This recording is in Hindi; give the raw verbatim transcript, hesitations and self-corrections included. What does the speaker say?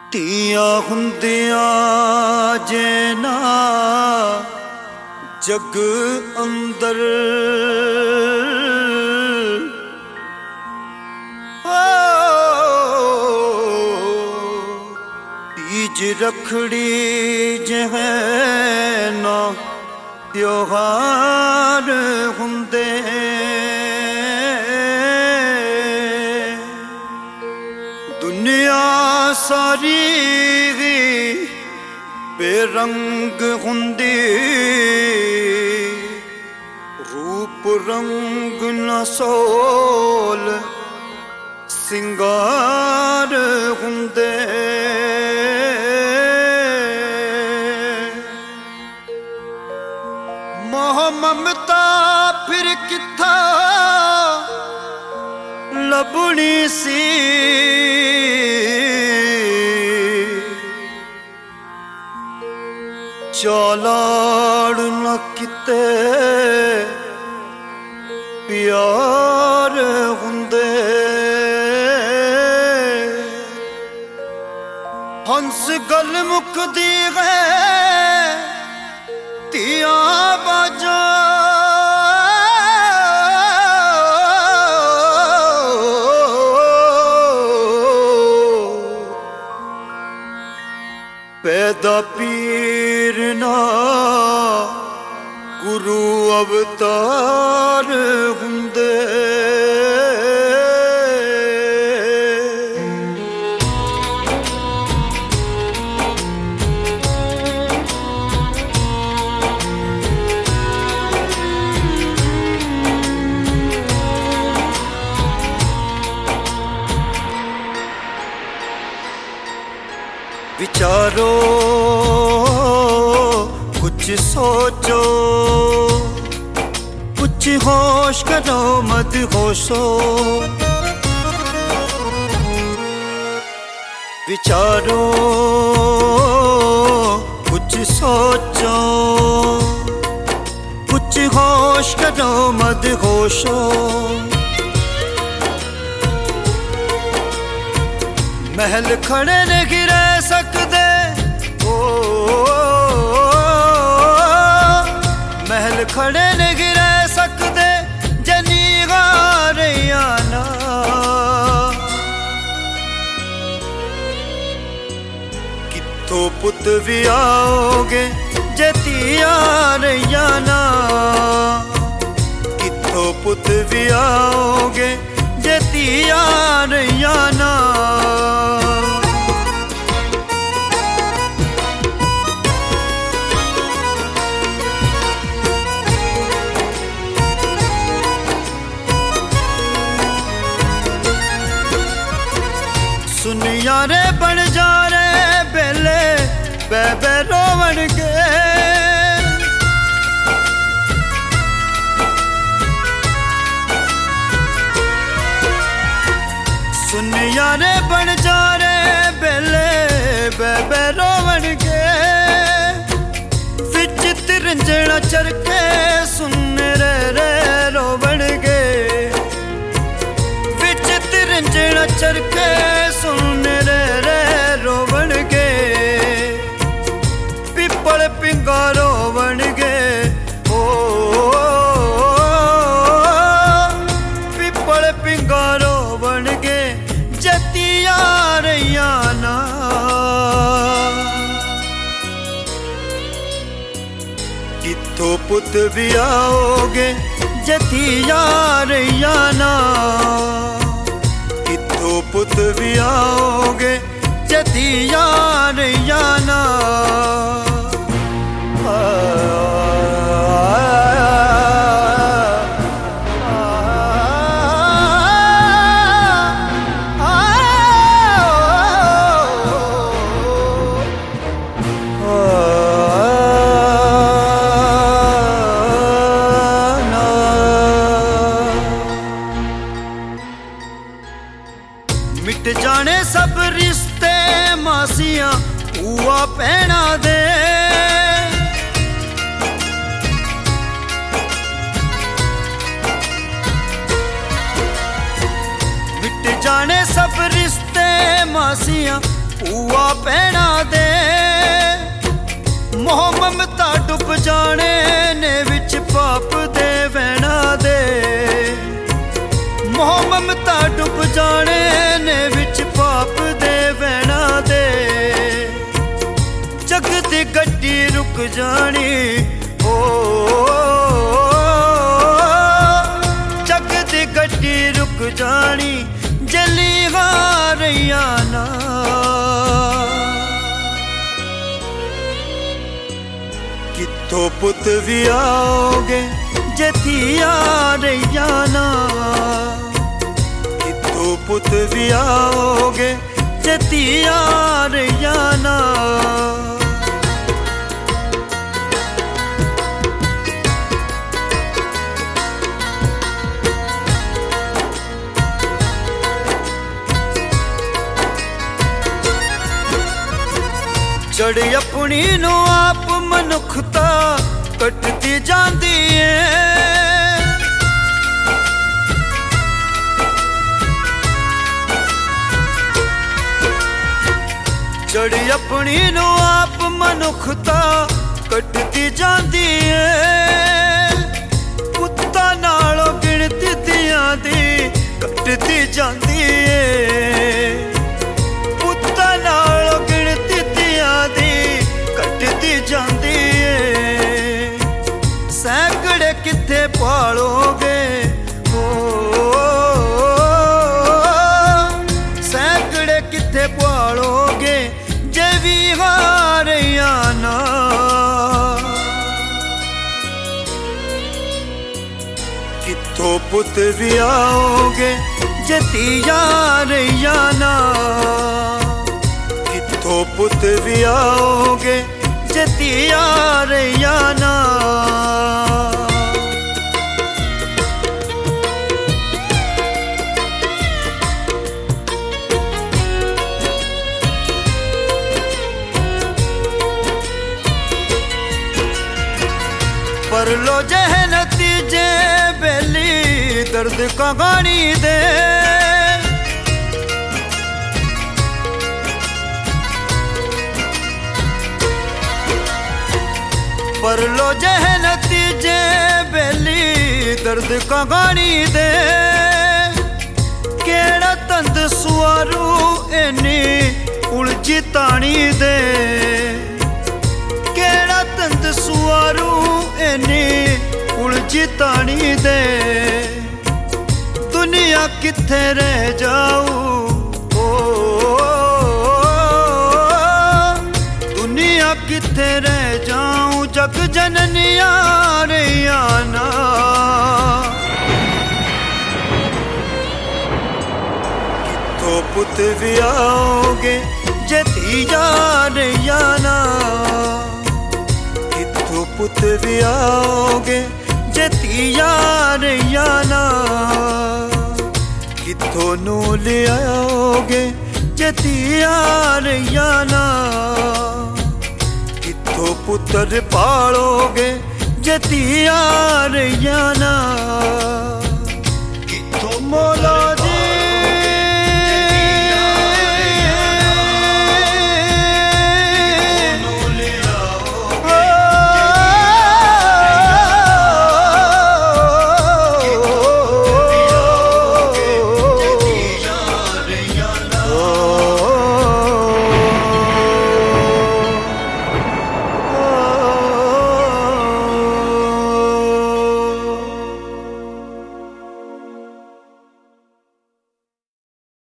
ਧੀਆਂ ਹੁੰਦਿਆਂ ਜੇ ਨਾ ਜਗ ਅੰਦਰ ਤੀਜ रखड़ी जह ना त्योहार हुंदे दुनिया सारी बेरंग हुंदी रूप रंग न सोल सिंगार हुंदे मोह ममता फिर किथा लबनी सी चालाड़ न किते प्यार हुंदे हंस गल मुकदी है तिया बाजा पैदा पीर ना गुरु अवतार हुंदे विचारो कुछ सोचो कुछ होश करो मत होशो विचारो कुछ सोचो कुछ होश करो मत होशो महल खड़े नहीं रह सकते ओ, महल खड़े नहीं रह सकते जनी गारियाना किथों पुत भी आओगे जतिया रैयाना किथों पुत भी आओगे जतिया रैयाना सुन यारे बन जा रे बेले बेबे रोवन के सुन यारे बन जा रे बेले बेबे रोवन के विच तिरंजना चरके सुन रे रे रोवन के विच तिरंजना चरके सुन रे रे रोवन गे पिपल पिंगा रोवन गे ओ पिपल पिंगा रोवन गे जतिया रैयाना किथों पुत भी आओगे जतिया रैयाना पुत भी आओगे जतिया रैयाना मिट जाने सब रिश्ते मासियां हुआ पैना दे मिट जाने सब रिश्ते मासियां ਭੂਆ ਭੈਣਾ ਦੇ ਮੋਹ ਮਮਤਾ ਡੁੱਬ ਜਾਣੇ ਨੇ ਵਿੱਚ ਪਾਪ ਦੇ ਵਹਿਣਾ ਦੇ ਮੋਹ ਮਮਤਾ ਡੁੱਬ ਜਾਣੇ ਨੇ ਵਿੱਚ ਪਾਪ ਦੇ ਵਹਿਣਾ ਦੇ ਜਗ ਦੀ ਗੱਡੀ ਰੁਕ ਜਾਣੀ ਓ ਜਗ ਦੀ ਗੱਡੀ ਰੁਕ ਜਾਣੀ ਜਲੀ ਹਾਰਿਆ ਨਾ ਕਿੱਥੋਂ ਪੁੱਤ ਵੀ ਆਓਗੇ ਜੇ ਧੀਆ ਰਹੀਆ ਨਾ ਕਿੱਥੋਂ ਪੁੱਤ ਵੀ ਆਓਗੇ ਜੇ ਧੀਆ ਰਹੀਆ ਨਾ जड़ अपनी नो आप मनुखता कटती जाती है जड़ अपनी नो आप मनुखता कटती जाती है पुत्ता नालों गिनती दियां दी कटती जाती है पुत्ता नालों जाती है सैकड़े किथे पालोगे ओ सैकड़े किथे पालोगे जे भी हारिया ना किथों पुत भी आओगे जे धीया रहिया ना किथों पुत भी आओगे जे धीया रहिया ना पर लो जह नतीजे बेली दर्द का गानी दे पर लो जह नतीजे बेली दर्द का गानी दे केड़ा तंद सुआरू इन्नी उलझी तानी दे केड़ा तंद सुआरू इन्नी उलझी तानी दे दुनिया किथे रह जाऊ किथे रह जाऊं जग जननिया रहिया ना किथों पुत भी आओगे जे धीया रहिया ना किथों पुत भी आओगे जे धीया रहिया ना किथों नू ले आओगे जे धीया रहिया ना किथों पुत्र पालोगे जे धीया रहिया ना किथों मौला